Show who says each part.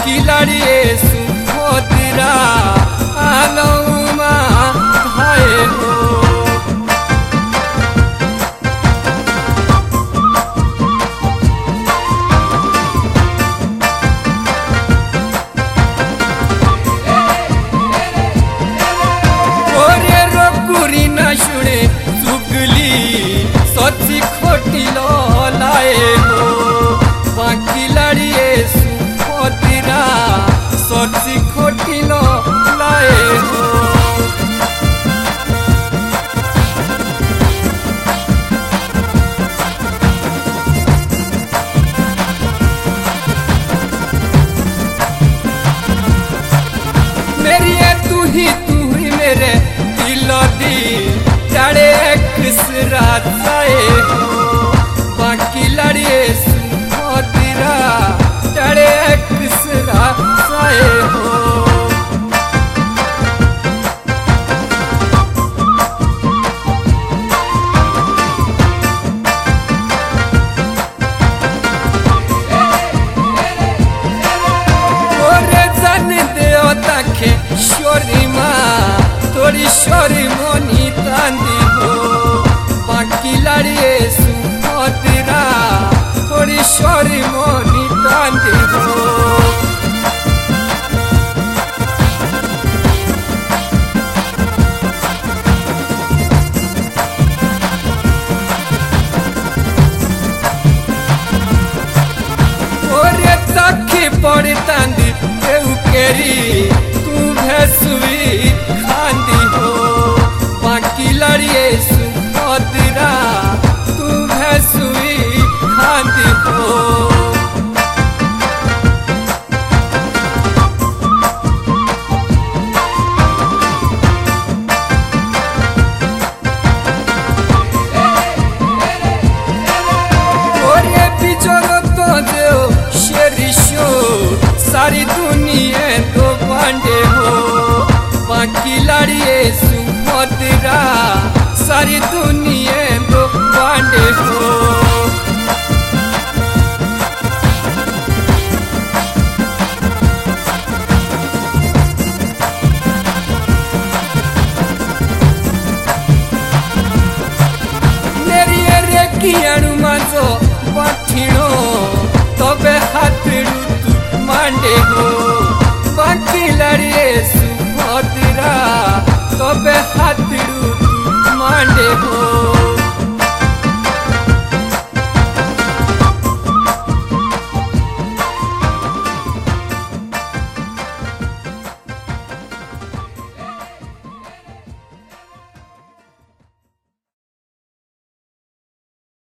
Speaker 1: बाकी लड़िए सुभद्रा आलौमा धाये हो। ओरे रोकुरी न शुणे चुगली सच्ची खोटी लाए हो। बाकी लड़िए सुभद्रा सच्ची खोटी लाए हो। मेरी तू ही मेरे दिल दी चढ़े किसरा जाए हो। बाकी लड़िए सुभद्रा चढ़े किसरा जाए हो। ओरे जन देवता के शोरी माँ थोड़ी शोरी मोनी तांदी हो। बाकी लड़िए सुभद्रा थोड़ी शोरी मोनी तांदी हो। ओरे तखी पड़ी तांदी केरी तू भैंसुई खांदी हो। बाकी लड़िए सुभद्रा तू भैंसुई खांदी हो। ओरे बिजोरो तो देओ शेरिशो सारी दुनिया तो बांटे हो। बाकी लड़िए सुभद्रा सारी दुनिया तो बांटे हो।